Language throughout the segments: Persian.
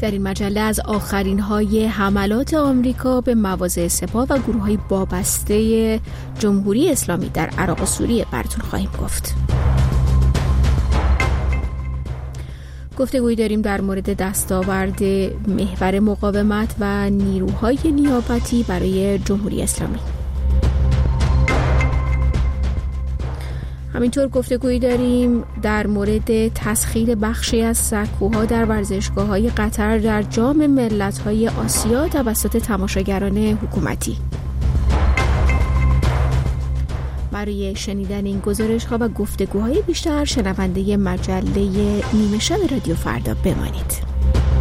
در این مجله از آخرین های حملات آمریکا به مواضع سپاه و گروه های وابسته جمهوری اسلامی در عراق و سوریه براتون خواهیم گفت. گفتگویی داریم در مورد دستاورد محور مقاومت و نیروهای نیابتی برای جمهوری اسلامی. همینطور گفتگویی داریم در مورد تسخیر بخشی از سکوها در ورزشگاه‌های قطر در جام ملت‌های آسیا توسط تماشاگران حکومتی. برای شنیدن این گزارش‌ها و گفتگوهای بیشتر شنونده مجله نیمه شب رادیو فردا بمانید.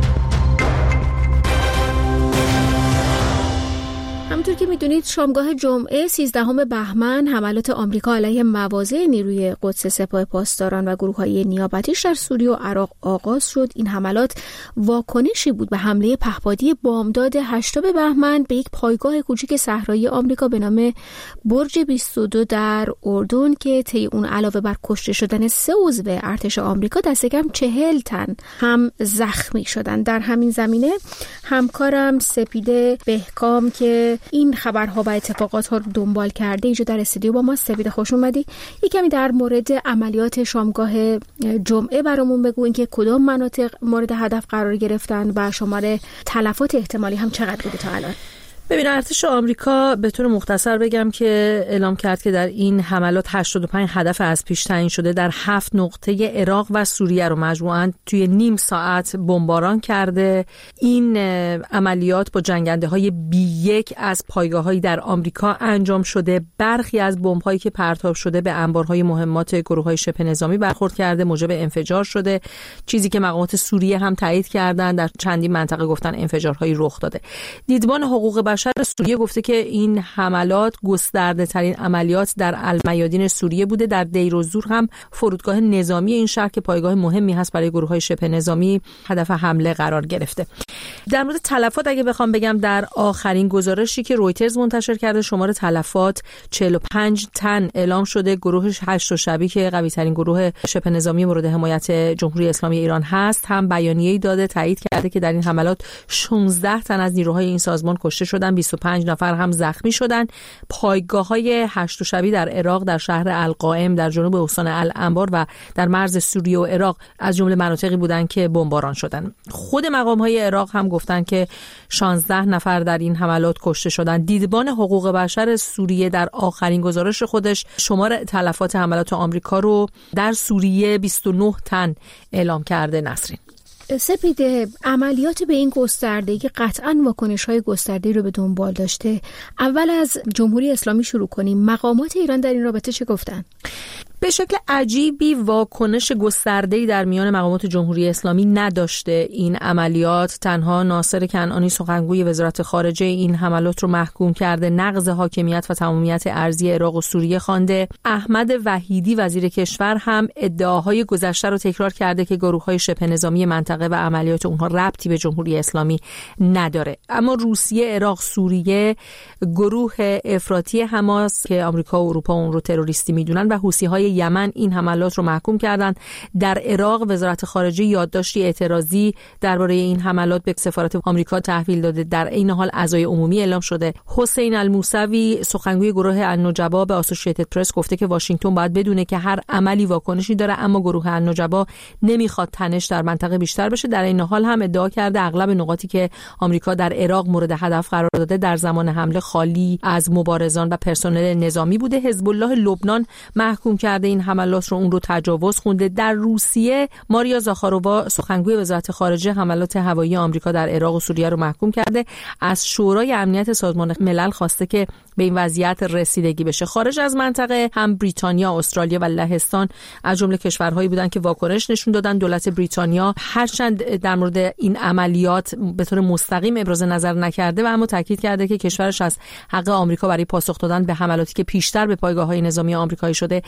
همونطور که میدونید شامگاه جمعه 13 بهمن حملات آمریکا علیه مواضع نیروی قدس سپاه پاسداران و گروه‌های نیابتیش در سوریه و عراق آغاز شد. این حملات واکنشی بود به حمله پهپادی بامداد 8 بهمن به یک پایگاه کوچک صحرایی آمریکا به نام برج 22 در اردن که طی اون علاوه بر کشته شدن 3 عضو ارتش آمریکا دست کم 40 تن هم زخمی شدن. در همین زمینه همکارم سپیده بهکام که این خبرها و اتفاقات ها رو دنبال کرده اینجا در استودیو با ما. سپیده خوش اومدی. یکمی در مورد عملیات شامگاه جمعه برامون بگو، اینکه کدام مناطق مورد هدف قرار گرفتن و شمار تلفات احتمالی هم چقدر بوده تا الان؟ ببین، ارتش آمریکا به طور مختصر بگم که اعلام کرد که در این حملات 85 هدف از پیش تعیین شده در 7 نقطه عراق و سوریه رو مجموعاً توی نیم ساعت بمباران کرده. این عملیات با جنگنده‌های B1 از پایگاه‌هایی در آمریکا انجام شده. برخی از بمب‌هایی که پرتاب شده به انبارهای مهمات گروه‌های شبه نظامی برخورد کرده، موجب انفجار شده، چیزی که مقامات سوریه هم تایید کردن. در چندین منطقه گفتن انفجارهایی رخ داده. دیدبان حقوق بشر سوریه گفته که این حملات گسترده ترین عملیات در المیادین سوریه بوده. در دیر الزور هم فرودگاه نظامی این شهر که پایگاه مهمی هست برای گروه‌های شبه نظامی هدف حمله قرار گرفته. در مورد تلفات اگه بخوام بگم، در آخرین گزارشی که رویترز منتشر کرده شمار تلفات 45 تن اعلام شده. گروه 8 شبی که قوی ترین گروه شبه نظامی مورد حمایت جمهوری اسلامی ایران هست هم بیانیه‌ای داده، تایید کرده که در این حملات 16 تن از نیروهای این سازمان کشته شدن، 25 نفر هم زخمی شدن. پایگاه‌های 8 شبی در عراق در شهر القائم در جنوب استان الانبار و در مرز سوریه و عراق از جمله مناطقی بودند که بمباران شدند. خود مقام‌های عراق هم گفتن که 16 نفر در این حملات کشته شدند. دیدبان حقوق بشر سوریه در آخرین گزارش خودش شمار تلفات حملات آمریکا رو در سوریه 29 تن اعلام کرده. نسرین، سپیده، عملیات به این گستردگی قطعاً واکنش‌های گسترده‌ای رو به دنبال داشته. اول از جمهوری اسلامی شروع کنیم. مقامات ایران در این رابطه چه گفتن؟ به شکل عجیبی واکنش گسترده‌ای در میان مقامات جمهوری اسلامی نداشته این عملیات. تنها ناصر کنعانی سخنگوی وزارت خارجه این حملات رو محکوم کرده نقض حاکمیت و تمامیت ارضی عراق و سوریه خوانده. احمد وحیدی وزیر کشور هم ادعاهای گذشته رو تکرار کرده که گروه‌های شبه نظامی منطقه و عملیات اونها ربطی به جمهوری اسلامی نداره. اما روسیه، عراق، سوریه، گروه افراطی حماس که آمریکا و اروپا اون رو تروریستی میدونن و حوثی‌های یمن این حملات رو محکوم کردند. در عراق وزارت خارجه یادداشتی اعتراضی درباره این حملات به سفارت آمریکا تحویل داده. در این حال عزای عمومی اعلام شده. حسین الموسوی سخنگوی گروه النجبا به اسوسییتد پرس گفته که واشنگتن باید بدونه که هر عملی واکنشی داره، اما گروه النجبا نمیخواد تنش در منطقه بیشتر بشه. در این حال هم ادعا کرده اغلب نقاطی که آمریکا در عراق مورد هدف قرار داده در زمان حمله خالی از مبارزان و پرسنل نظامی بوده. حزب الله لبنان محکوم کرده این حملات رو، اون رو تجاوز خونده. در روسیه ماریا زاخارووا سخنگوی وزارت خارجه حملات هوایی آمریکا در عراق و سوریه رو محکوم کرده. از شورای امنیت سازمان ملل خواسته که به این وضعیت رسیدگی بشه. خارج از منطقه هم بریتانیا، استرالیا و لهستان از جمله کشورهایی بودن که واکنش نشون دادن. دولت بریتانیا هرچند در مورد این عملیات به طور مستقیم ابراز نظر نکرده و اما تاکید کرده که کشورش از حق آمریکا برای پاسخ دادن به حملاتی که پیشتر به پایگاه‌های نظامی آمریکایی شده حمایت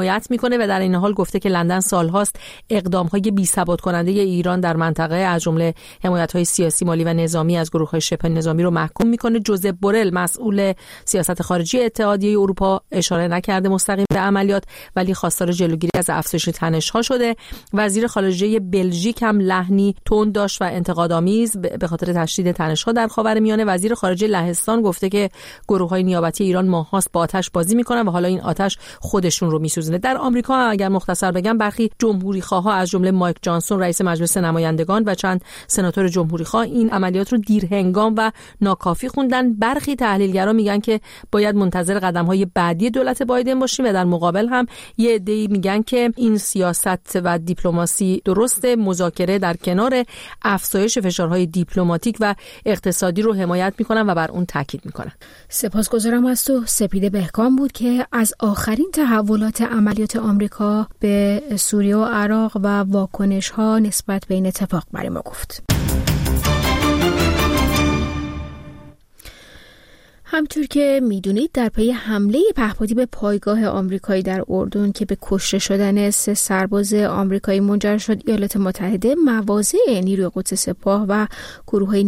حمایت میکنه و در این حال گفته که لندن سالهاست اقدام‌های بی‌ثبات کننده ایران در منطقه از جمله حمایت‌های سیاسی، مالی و نظامی از گروه‌های شبه نظامی رو محکوم میکنه. جوزپ بورل مسئول سیاست خارجی اتحادیه اروپا اشاره نکرده مستقیم به عملیات، ولی خواستار جلوگیری از افزایش تنش‌ها شده. وزیر خارجه بلژیک هم لحنی تند داشت و انتقادآمیز به خاطر تشدید تنش‌ها در خاورمیانه. وزیر خارجه لهستان گفته که گروه‌های نیابتی ایران ماه‌هاست با آتش بازی میکنن و حالا این آتش خودشون رو میسوزونه. در آمریکا اگر مختصر بگم برخی جمهوری‌خواها از جمله مایک جانسون رئیس مجلس نمایندگان و چند سناتور جمهوری‌خواه این عملیات رو دیرهنگام و ناکافی خوندن. برخی تحلیلگرا میگن که باید منتظر قدم‌های بعدی دولت بایدن باشیم و در مقابل هم یه عده‌ای میگن که این سیاست و دیپلماسی درسته، مذاکره در کنار افزایش فشارهای دیپلماتیک و اقتصادی رو حمایت میکنن و بر اون تاکید میکنن. سپاسگزارم از تو. سپیده بهکام بود که از آخرین تحولات عملیات آمریکا به سوریه و عراق و واکنش‌ها نسبت به این اتفاق برای ما گفت. همطور که میدونید در پی حمله پهپادی به پایگاه آمریکایی در اردن که به کشته شدن 3 سرباز آمریکایی منجر شد، ایالات متحده مواضع نیروی قدس سپاه و گروه‌های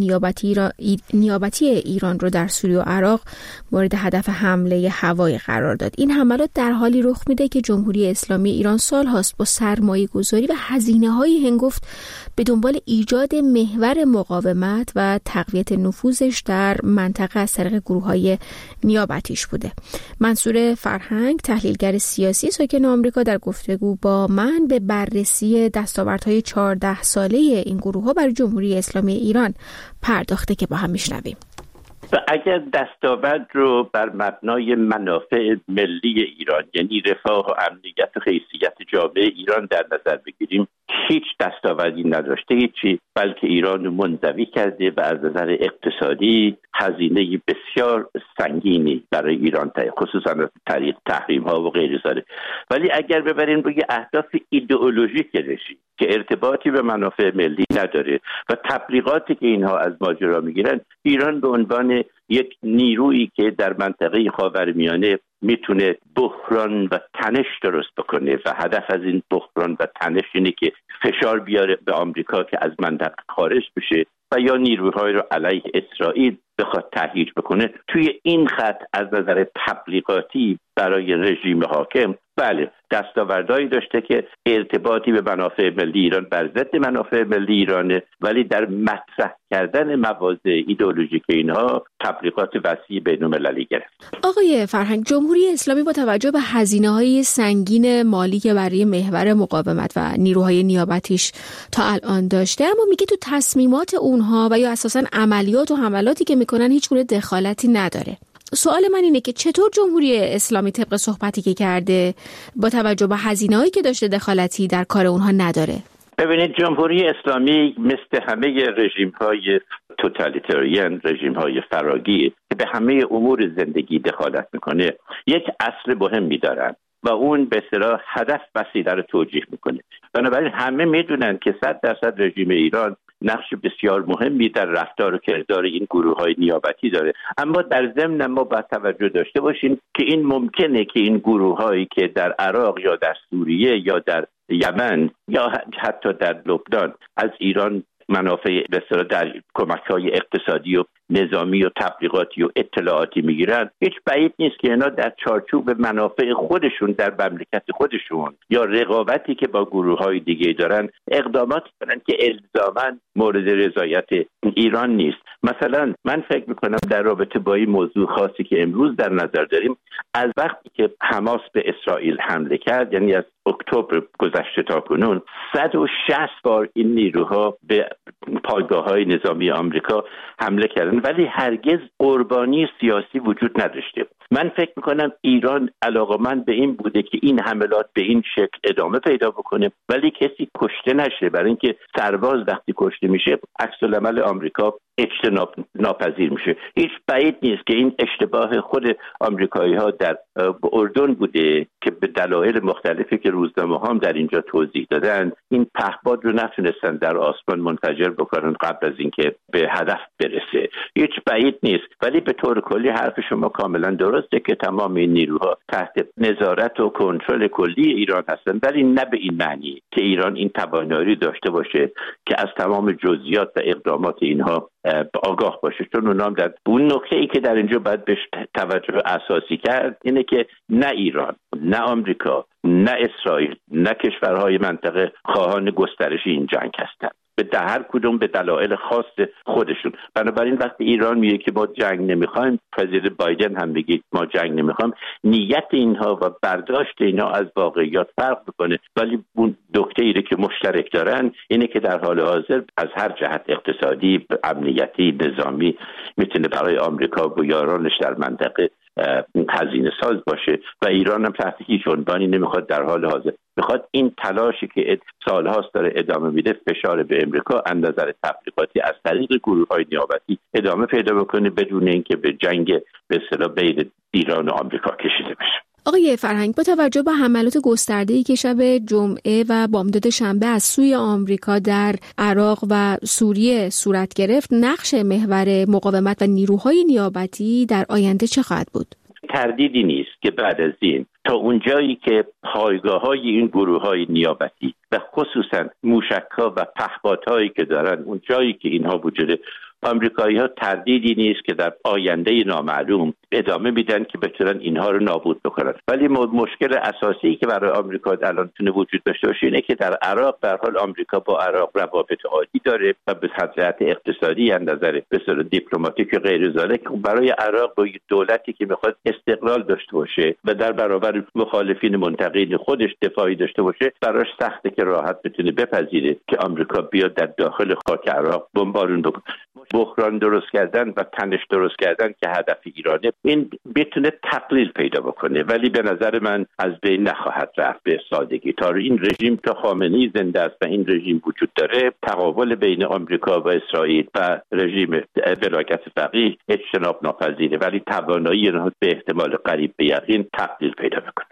نیابتی ایران رو در سوریه و عراق مورد هدف حمله هوایی قرار داد. این حملات در حالی رخ میده که جمهوری اسلامی ایران سال‌هاست با سرمایه‌گذاری و هزینه‌های هنگفت به دنبال ایجاد محور مقاومت و تقویت نفوذش در منطقه از طریق گروه‌های نیابتیش بوده. منصور فرهنگ، تحلیلگر سیاسی ساکن آمریکا، در گفتگو با من به بررسی دستاوردهای 14 ساله این گروه‌ها برای جمهوری اسلامی ایران پرداخته که با هم میشنویم. و اگر دستاورد رو بر مبنای منافع ملی ایران، یعنی رفاه و امنیت و حیثیت جامعه ایران در نظر بگیریم، هیچ دستاوردی نداشته، هیچی، بلکه ایران رو منزوی کرده و از نظر اقتصادی هزینه بسیار سنگینی برای ایران خصوصا از طریق تحریم ها و غیره داره. ولی اگر ببریم روی اهداف ایدئولوژیک رژیم که ارتباطی به منافع ملی نداره و تبلیغاتی که اینها از ماجرا میگیرن، ایران به عنوان یک نیرویی که در منطقه خاورمیانه میتونه بحران و تنش درست بکنه و هدف از این بحران و تنش اینه که فشار بیاره به آمریکا که از منطقه خارج بشه و یا نیروهای رو علیه اسرائیل بخواد تهییج بکنه، توی این خط از نظر تبلیغاتی برای رژیم حاکم بله دستاوردهایی داشته که ارتباطی به منافع ملی ایران بر ضد منافع ملی ایرانه، ولی در مطرح کردن مواضع ایدئولوژیک اینها تبلیغات وسیع بین‌المللی گرفت. آقای فرهنگ، جمهوری اسلامی با توجه به هزینه‌های سنگین مالی که برای محور مقاومت و نیروهای نیابتیش تا الان داشته، اما میگه تو تصمیمات اونها و یا اساساً عملیات و حملاتی که میکنن هیچ گونه دخالتی نداره. سوال من اینه که چطور جمهوری اسلامی طبق صحبتی که کرده با توجه به هزینه‌هایی که داشته دخالتی در کار اونها نداره؟ ببینید، جمهوری اسلامی مثل همه رژیم‌های توتالیتاریان، رژیم‌های فراگیر که به همه امور زندگی دخالت میکنه، یک اصل مهمی دارن و اون به اصطلاح هدف وسیله رو توجیه میکنه. بنابراین همه میدونن که 100% رژیم ایران نقش بسیار مهمی در رفتار و کردار این گروه‌های نیابتی داره، اما در ضمن ما باید توجه داشته باشیم که این ممکنه که این گروه‌هایی که در عراق یا در سوریه یا در یمن یا حتی در لبنان از ایران منافع به اصطلاح در کمک‌های اقتصادی و نظامی و تبلیغاتی و اطلاعاتی میگیرن، هیچ بعید نیست که اینا در چارچوب منافع خودشون در مملکت خودشون یا رقابتی که با گروه‌های دیگه دارن اقداماتی کنن که الزاماً مورد رضایت ایران نیست. مثلا من فکر میکنم در رابطه با این موضوع خاصی که امروز در نظر داریم، از وقتی که حماس به اسرائیل حمله کرد، یعنی از اکتبر گذشته تا کنون 160 بار این نیروها به پایگاه‌های نظامی آمریکا حمله کردن، ولی هرگز قربانی سیاسی وجود نداشته. من فکر میکنم ایران علاقمند به این بوده که این حملات به این شکل ادامه پیدا بکنه، ولی کسی کشته نشه، برای اینکه سرباز وقتی کشته میشه عکس العمل آمریکا اجتناب ناپذیر میشه. هیچ بعید نیست که این اشتباه خود آمریکایی‌ها در اردن بوده که به دلایل مختلفی که روزنامه‌ها هم در اینجا توضیح دادن این پهپاد رو نتونستن در آسمان منفجر بکنن قبل از اینکه به هدف برسه. هیچ بعید نیست، ولی به طور کلی حرف شما کاملا درست درسته که تمام این نیروها تحت نظارت و کنترل کلی ایران هستند، ولی نه به این معنی که ایران این توانایی داشته باشه که از تمام جزئیات و اقدامات اینها آگاه باشه. چون اونام در اون نکته‌ای که در اینجا باید بهش توجه اساسی کرد اینه که نه ایران، نه آمریکا، نه اسرائیل، نه کشورهای منطقه خواهان گسترش این جنگ هستند، به هر کدوم به دلایل خاص خودشون. بنابراین وقتی ایران میگه که ما جنگ نمیخوایم، پرزیدنت بایدن هم میگه ما جنگ نمیخوایم، نیت اینها و برداشت اینها از واقعیات فرق میکنه. ولی اون نکته‌ای که مشترک دارن اینه که در حال حاضر از هر جهت اقتصادی، امنیتی، نظامی میتونه برای آمریکا و یارانش در منطقه هزینه ساز باشه و ایران هم تحت هیچ عنوانی نمیخواد در حال حاضر میخواد این تلاشی که سالهاست داره ادامه میده، فشار به امریکا از نظر تبلیغاتی از طریق گروه‌های نیابتی ادامه پیدا بکنه بدون اینکه به جنگ به اصطلاح بین ایران و آمریکا کشیده بشه. آقای فرهنگ، با توجه به حملات گسترده‌ای که شب جمعه و بامداد شنبه از سوی آمریکا در عراق و سوریه صورت گرفت، نقش محور مقاومت و نیروهای نیابتی در آینده چه خواهد بود؟ تردیدی نیست که بعد از این تا اونجایی که پایگاه‌های این گروه‌های نیابتی و خصوصا موشک‌ها و پهپادهایی که دارن، اون جایی که اینها وجود آمریکایی‌ها تردیدی نیست که در آینده نامعلوم ادامه میدن که بتونن اینها رو نابود بکنن. ولی مشکل اساسی که برای آمریکا الان تونه وجود داشته باشه اینه که در عراق به هر حال آمریکا با عراق روابط عادی داره و به جهت اقتصادی از نظر بسیار دیپلماتیک و غیر ذالک برای عراق با دولتی که میخواد استقلال داشته باشه و در برابر مخالفین منتقدین خودش دفاعی داشته باشه، براش سخته که راحت بتونه بپذیره که آمریکا بیاد در داخل خاک عراق بمبارون بکنه. بحران درست کردن و تنش درست کردن که هدف ایرانه، این بتونه تقلیل پیدا بکنه، ولی به نظر من از بین نخواهد رفت به سادگی. تا این رژیم، تا خامنه‌ای زنده است و این رژیم وجود داره، تقابل بین آمریکا و اسرائیل و رژیم ولایت فقیه اجتناب ناپذیره، ولی توانایی آنها به احتمال قریب به یقین تقلیل پیدا بکنه.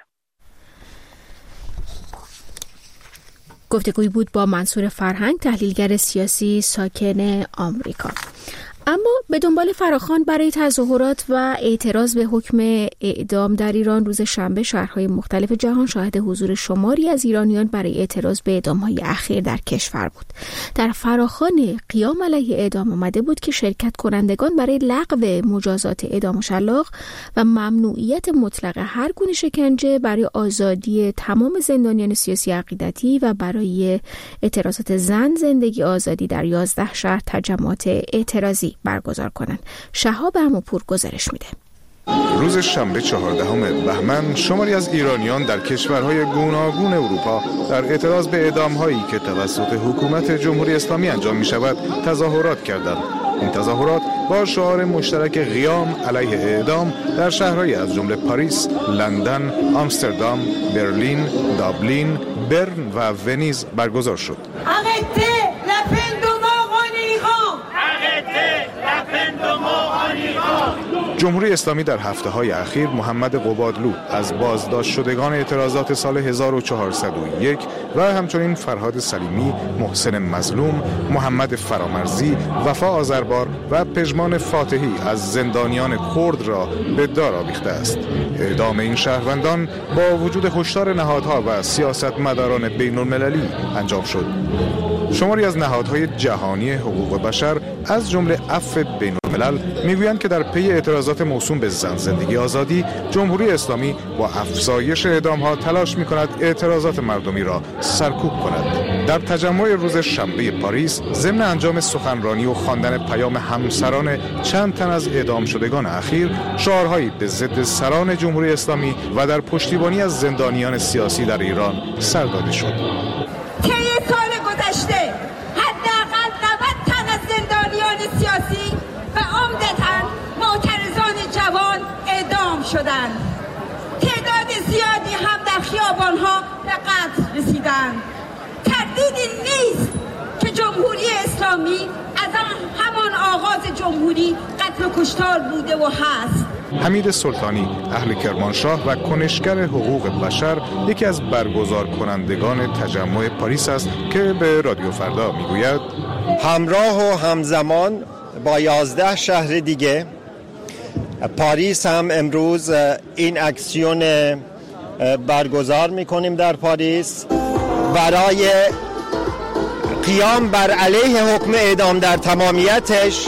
گفتگویی بود با منصور فرهنگ، تحلیلگر سیاسی ساکن آمریکا. اما به دنبال فراخوان برای تظاهرات و اعتراض به حکم اعدام در ایران، روز شنبه شهرهای مختلف جهان شاهد حضور شماری از ایرانیان برای اعتراض به اعدام‌های اخیر در کشور بود. در فراخوان قیام علیه اعدام آمده بود که شرکت کنندگان برای لغو مجازات اعدام شلاق و ممنوعیت مطلق هر گونه شکنجه، برای آزادی تمام زندانیان سیاسی عقیدتی و برای اعتراضات زن زندگی آزادی در 11 شهر تجمعات اعتراضی برگزار کنند. شهاب عموپور گزارش میده. روز شنبه 14 بهمن شماری از ایرانیان در کشورهای گوناگون اروپا در اعتراض به اعدام‌هایی که توسط حکومت جمهوری اسلامی انجام می‌شود تظاهرات کردند. این تظاهرات با شعار مشترک قیام علیه اعدام در شهرهای از جمله پاریس، لندن، آمستردام، برلین، دابلین، برن و ونیز برگزار شد. جمهوری اسلامی در هفته‌های اخیر محمد قبادلو از بازداشت شدگان اعتراضات سال 1401 و همچنین فرهاد سلیمی، محسن مظلوم، محمد فرامرزی، وفا آذربار و پژمان فاتحی از زندانیان کرد را به دار آویخته است. اعدام این شهروندان با وجود هشدار نهادها و سیاستمداران بین‌المللی انجام شد. شماری از نهادهای جهانی حقوق بشر از جمله عفو بین‌الملل میگویند که در پی اعتراضات موسوم به زن زندگی آزادی، جمهوری اسلامی با افزایش اعدام‌ها تلاش می‌کند اعتراضات مردمی را سرکوب کند. در تجمع روز شنبه پاریس، ضمن انجام سخنرانی و خواندن پیام همسران چند تن از اعدام شدگان اخیر، شعارهایی به ضد سران جمهوری اسلامی و در پشتیبانی از زندانیان سیاسی در ایران سر داده شد. حداقل 90 تن از زندانیان سیاسی و عمدتاً معترضان جوان اعدام شدند. تعداد زیادی هم در خیابان‌ها به قتل رسیدند. تردیدی نیست که جمهوری اسلامی از همان آغاز جمهوری قتل و کشتار بوده و هست. حمید سلطانی، اهل کرمانشاه و کنشگر حقوق بشر، یکی از برگزار کنندگان تجمع پاریس است که به رادیو فردا میگوید همراه و همزمان با 11 شهر دیگه پاریس هم امروز این اکسیون برگزار میکنیم در پاریس برای قیام بر علیه حکم اعدام در تمامیتش،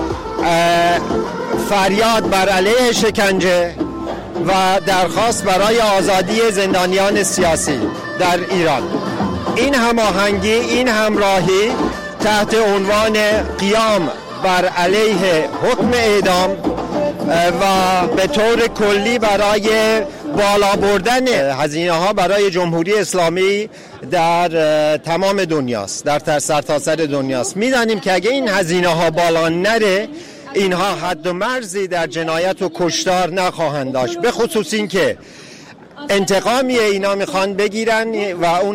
فریاد بر علیه شکنجه و درخواست برای آزادی زندانیان سیاسی در ایران. این هماهنگی، این همراهی تحت عنوان قیام بر علیه حکم اعدام و به طور کلی برای بالا بردن هزینه‌ها برای جمهوری اسلامی در تمام دنیاست، در سرتاسر دنیاست. می‌دانیم که اگه این هزینه‌ها بالا نره، اینها حد و مرزی در جنایت و کشتار نخواهند داشت، به خصوص این که انتقامی اینا میخوان بگیرن و اون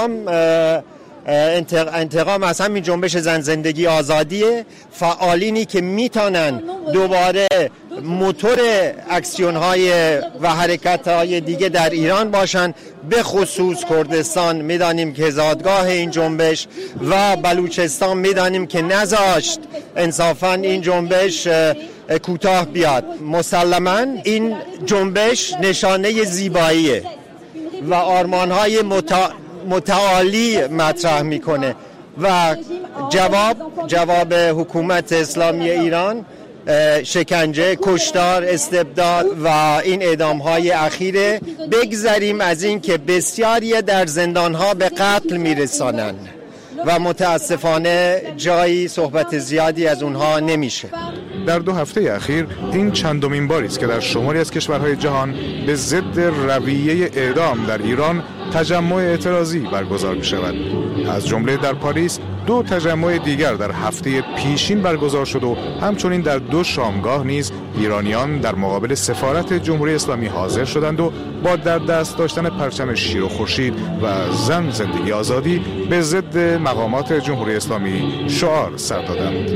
انتقام از همین جنبش زن زندگی آزادیه. فعالینی که میتونن دوباره موتور اکسیون‌های و حرکت‌های دیگه در ایران باشن، به خصوص کردستان میدانیم که زادگاه این جنبش و بلوچستان میدانیم که نذاشت انصافاً این جنبش کوتاه بیاد. مسلماً این جنبش نشانه زیباییه و آرمان‌های متعالی مطرح میکنه و جواب حکومت اسلامی ایران شکنجه، کشتار، استبداد و این اعدام‌های اخیره. بگذریم از این که بسیاری در زندان‌ها به قتل میرسانند و متاسفانه جایی صحبت زیادی از اونها نمیشه. در 2 هفته اخیر این چندمین باری است که در شماری از کشورهای جهان به ضد رویه اعدام در ایران تجمع اعتراضی برگزار می شود. از جمله در پاریس 2 تجمع دیگر در هفته پیشین برگزار شد و همچنین در 2 شامگاه نیز ایرانیان در مقابل سفارت جمهوری اسلامی حاضر شدند و با در دست داشتن پرچم شیر و خورشید و زن زندگی آزادی به ضد مقامات جمهوری اسلامی شعار سر دادند.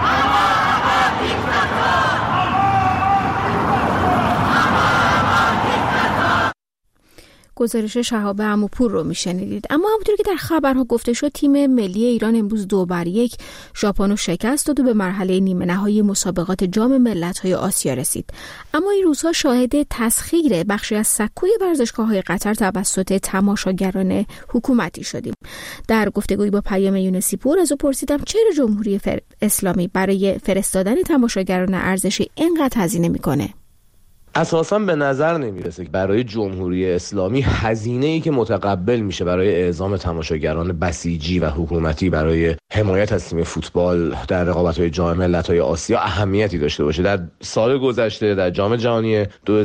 گزارش شهاب عموپور رو میشنیدید. اما همونطور که در خبرها گفته شد، تیم ملی ایران امروز 2-1 ژاپن رو شکست داد و به مرحله نیمه نهایی مسابقات جام ملت‌های آسیا رسید. اما این روزها شاهد تسخیر بخشی از سکوی ورزشگاه‌های قطر توسط تماشاگران حکومتی شدیم. در گفتگویی با پیام یونسی پور از او پرسیدم چرا جمهوری اسلامی برای فرستادن تماشاگران ارزشی اینقدر هزینه میکنه. اساساً به نظر نمیرسه که برای جمهوری اسلامی هزینه‌ای که متقبل میشه برای اعزام تماشاگران بسیجی و حکومتی برای حمایت از تیم فوتبال در رقابت‌های جام ملت‌های آسیا اهمیتی داشته باشه. در سال گذشته در جام جهانی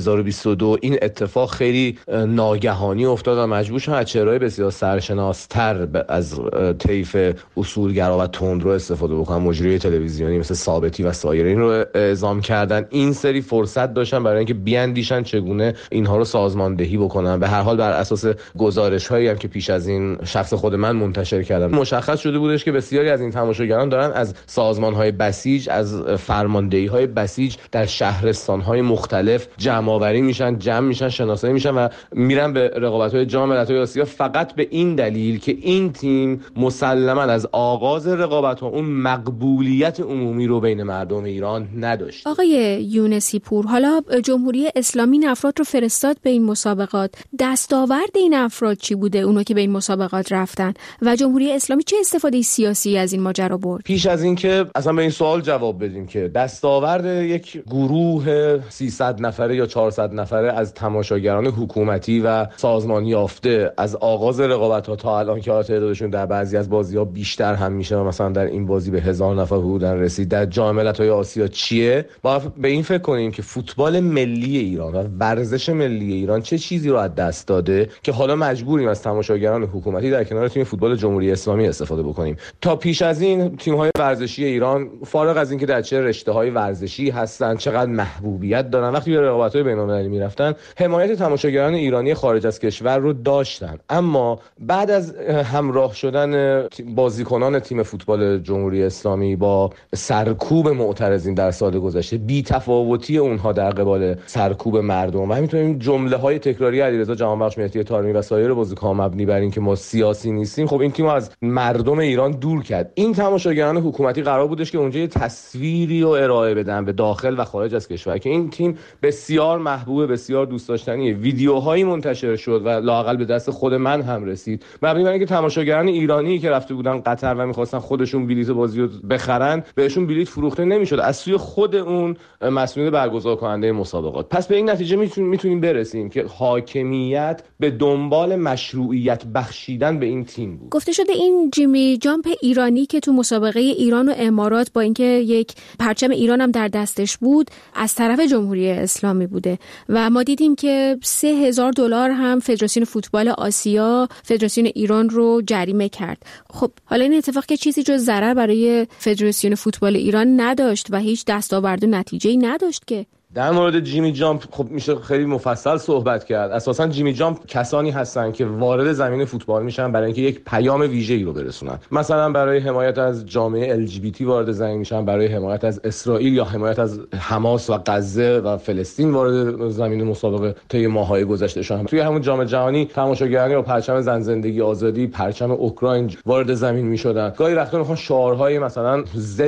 2022 این اتفاق خیلی ناگهانی افتاد و مجبور شدن از چهره‌های بسیار سرشناس‌تر از طیف اصولگرا و تندرو استفاده بکنن. مجری تلویزیونی مثل ثابتی و سایرین رو اعزام کردن. این سری فرصت داشتن برای اینکه بیاندیشن چگونه اینها رو سازماندهی بکنن. به هر حال بر اساس گزارش‌هایی هم که پیش از این شخص خود من منتشر کردم مشخص شده بودش که بسیاری از این تماشاگران دارن از سازمان‌های بسیج، از فرماندهی‌های بسیج در شهرستان‌های مختلف جمع‌آوری میشن، جمع میشن، شناسایی میشن و میرن به رقابت‌های جام ملت‌های آسیا فقط به این دلیل که این تیم مسلماً از آغاز رقابت‌ها اون مقبولیت عمومی رو بین مردم ایران نداشت. آقای یونسی پور، حالا جمهوری اسلامی این افراد رو فرستاد به این مسابقات. دستاورد این افراد چی بوده، اونا که به این مسابقات رفتن، و جمهوری اسلامی چه استفاده سیاسی از این ماجرا برد؟ پیش از این که اصلا به این سوال جواب بدیم که دستاورد یک گروه 300 نفره یا 400 نفره از تماشاگران حکومتی و سازمانی یافته از آغاز رقابت‌ها تا الان که تعدادشون در بعضی از بازی‌ها بیشتر هم میشه، مثلا در این بازی به 1000 نفر حدوداً رسید، در جام ملت‌های آسیا چیه؟ باید به این فکر کنیم که فوتبال ملی ایران و ورزش ملی ایران چه چیزی رو از دست داده که حالا مجبوریم از تماشاگران حکومتی در کنار تیم فوتبال جمهوری اسلامی استفاده بکنیم. تا پیش از این تیم‌های ورزشی ایران فارغ از اینکه در چه رشته‌های ورزشی هستن، چقدر محبوبیت دارن، وقتی به رقابت‌های بین‌المللی می‌رفتن حمایت تماشاگران ایرانی خارج از کشور رو داشتن. اما بعد از همراه شدن بازیکنان تیم فوتبال جمهوری اسلامی با سرکوب معترضین در سال گذشته، بی‌تفاوتی اونها در قبال سرکوب مردم و همینطور جمله‌های تکراری علیرضا جهانبخش، مهدی طارمی و سایر بازیکنان مبنی بر این که ما سیاسی نیستیم، خب این تیم از مردم ایران دور کرد. این تماشاگران حکومتی قرار بودش که اونجا یه تصویری رو ارائه بدن به داخل و خارج از کشور که این تیم بسیار محبوب، بسیار دوست داشتنیه. ویدیوهایی منتشر شد و لااقل به دست خود من هم رسید مبنی بر اینکه تماشاگران ایرانی که رفته بودن قطر و می‌خواستن خودشون بلیت بازی رو بخرن، بهشون بلیت فروخته نمی‌شد از سوی خود اون مسئول برگزار کننده مسابقات. پس به این نتیجه میتونیم برسیم که حاکمیت به دنبال مشروعیت بخشیدن به این تیم بود. گفته شده این جیمی جامپ ایرانی که تو مسابقه ایران و امارات با اینکه یک پرچم ایران هم در دستش بود از طرف جمهوری اسلامی بوده و ما دیدیم که $3000 هم فدراسیون فوتبال آسیا فدراسیون ایران رو جریمه کرد. خب حالا این اتفاق که چیزی جز ضرر برای فدراسیون فوتبال ایران نداشت و هیچ دستاورد و نتیجه‌ای نداشت که در مورد جیمی جامپ خب میشه خیلی مفصل صحبت کرد. اساساً جیمی جامپ کسانی هستن که وارد زمین فوتبال میشن برای اینکه یک پیام ویژه‌ای رو برسونن. مثلا برای حمایت از جامعه LGBT وارد زمین میشن، برای حمایت از اسرائیل یا حمایت از حماس و غزه و فلسطین وارد زمین مسابقه طی ماه‌های گذشته شدن. توی همون جام جهانی تماشاگرانی با پرچم زن زندگی آزادی، پرچم اوکراین وارد زمین میشدن. گاهی وقتا میخوان شعارهای مثلا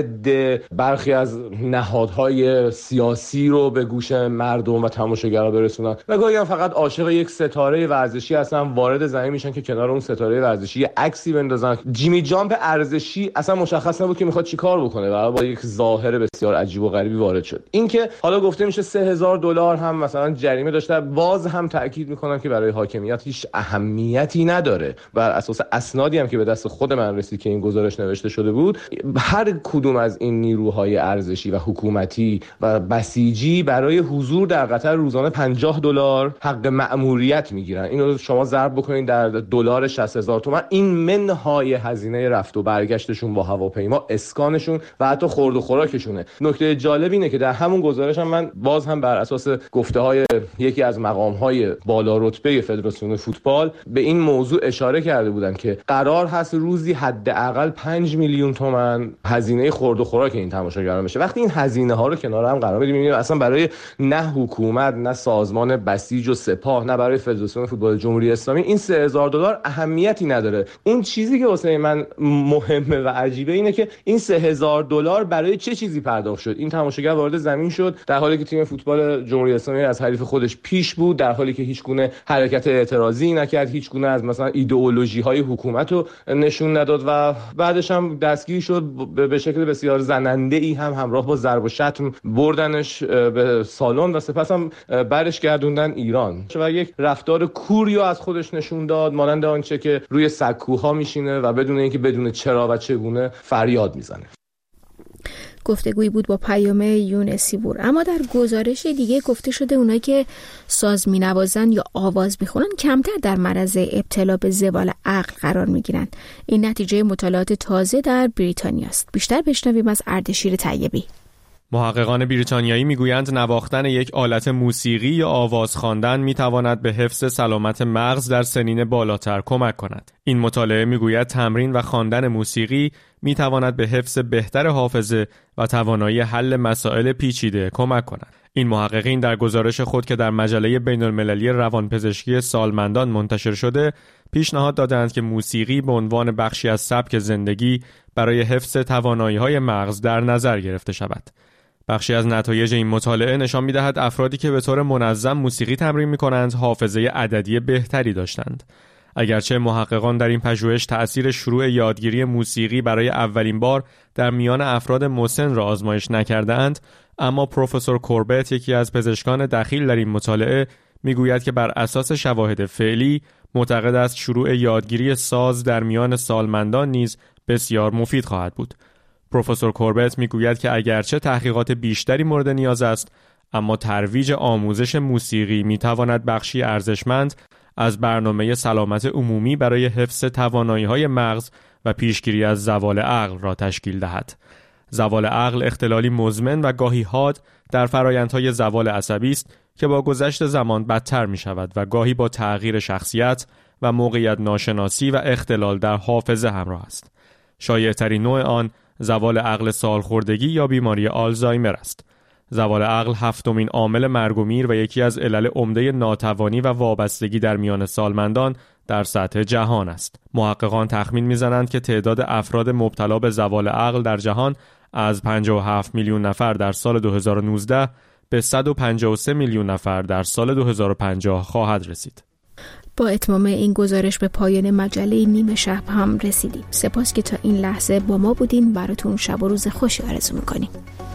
ضد برخی از نهادهای سیاسی رو به گوش مردم و تماشاگرها برسونن و گاهی هم فقط عاشق یک ستاره ورزشی هستن، وارد زمین میشن که کنار اون ستاره ورزشی عکسی بندازن. جیمی جامپ ارزشی اصلا مشخص نبود که میخواد چیکار بکنه و با یک ظاهر بسیار عجیب و غریبی وارد شد. این که حالا گفته میشه $3000 هم مثلا جریمه داشته، باز هم تاکید میکنم که برای حاکمیت هیچ اهمیتی نداره. بر اساس اسنادی هم که به دست خود من رسید که این گزارش نوشته شده بود، هر کدوم از این نیروهای ارزشی و حکومتی و بسیجی برای حضور در قطر روزانه $50 حق مأموریت میگیرن. اینو شما ضرب بکنید در دلار 60000 تومان، این منهای هزینه رفت و برگشتشون با هواپیما، اسکانشون و حتی خورد و خوراکشونه. نکته جالب اینه که در همون گزارش هم من باز هم بر اساس گفته‌های یکی از مقام‌های بالا رتبه فدراسیون فوتبال به این موضوع اشاره کرده بودن که قرار هست روزی حداقل 5 میلیون تومان هزینه خورد و خوراک این تماشاگران بشه. وقتی این هزینه‌ها رو کنار هم قرار بدیم، می‌بینیم اصلا برای نه حکومت، نه سازمان بسیج و سپاه، نه برای فدراسیون فوتبال جمهوری اسلامی این $3000 اهمیتی نداره. اون چیزی که واسه من مهمه و عجیبه اینه که این $3000 برای چه چیزی پرداخت شد. این تماشاگر وارد زمین شد در حالی که تیم فوتبال جمهوری اسلامی از حریف خودش پیش بود، در حالی که هیچ گونه حرکت اعتراضی نکرد، هیچ گونه از مثلا ایدئولوژی‌های حکومت رو نشون نداد و بعدش هم دستگیر شد به شکل بسیار زننده‌ای هم همراه با ضرب و شتم بردنش به سالن و سپس هم برش گردوندن ایران و یک رفتار کوری از خودش نشون داد، مانند آنچه که روی سکوها میشینه و بدون اینکه بدون چرا و چگونه فریاد میزنه. گفتگویی بود با پیام یونسی بور. اما در گزارش دیگه گفته شده اونایی که ساز مینوازن یا آواز میخونن کمتر در معرض ابتلا به زوال عقل قرار میگیرن. این نتیجه مطالعات تازه در بریتانیا است. بیشتر بشنویم از اردشیر طیبی. محققان بریتانیایی میگویند نواختن یک آلت موسیقی یا آواز خواندن میتواند به حفظ سلامت مغز در سنین بالاتر کمک کند. این مطالعه میگوید تمرین و خواندن موسیقی میتواند به حفظ بهتر حافظه و توانایی حل مسائل پیچیده کمک کند. این محققین در گزارش خود که در مجله بین‌المللی روانپزشکی سالمندان منتشر شده، پیشنهاد دادند که موسیقی به عنوان بخشی از سبک زندگی برای حفظ توانایی‌های مغز در نظر گرفته شود. بخشی از نتایج این مطالعه نشان می‌دهد افرادی که به طور منظم موسیقی تمرین می‌کنند حافظه عددی بهتری داشتند. اگرچه محققان در این پژوهش تأثیر شروع یادگیری موسیقی برای اولین بار در میان افراد مسن را آزمایش نکردند، اما پروفسور کوربت، یکی از پزشکان دخیل در این مطالعه، میگوید که بر اساس شواهد فعلی معتقد است شروع یادگیری ساز در میان سالمندان نیز بسیار مفید خواهد بود. پروفسور کوربت میگوید که اگرچه تحقیقات بیشتری مورد نیاز است، اما ترویج آموزش موسیقی میتواند بخشی ارزشمند از برنامه سلامت عمومی برای حفظ توانایی‌های مغز و پیشگیری از زوال عقل را تشکیل دهد. زوال عقل اختلالی مزمن و گاهی حاد در فرآیندهای زوال عصبی است که با گذشت زمان بدتر می شود و گاهی با تغییر شخصیت و موقعیت ناشناسی و اختلال در حافظه همراه است. شایع‌ترین نوع آن زوال عقل سالخوردگی یا بیماری آلزایمر است. زوال عقل هفتمین عامل مرگ و میر و یکی از علل عمده ناتوانی و وابستگی در میان سالمندان در سطح جهان است. محققان تخمین می‌زنند که تعداد افراد مبتلا به زوال عقل در جهان از 57 میلیون نفر در سال 2019 به 153 میلیون نفر در سال 2050 خواهد رسید. با اتمام این گزارش به پایان مجله نیمه شب هم رسیدیم. سپاس که تا این لحظه با ما بودین. براتون شب و روز خوشی آرزو می‌کنیم.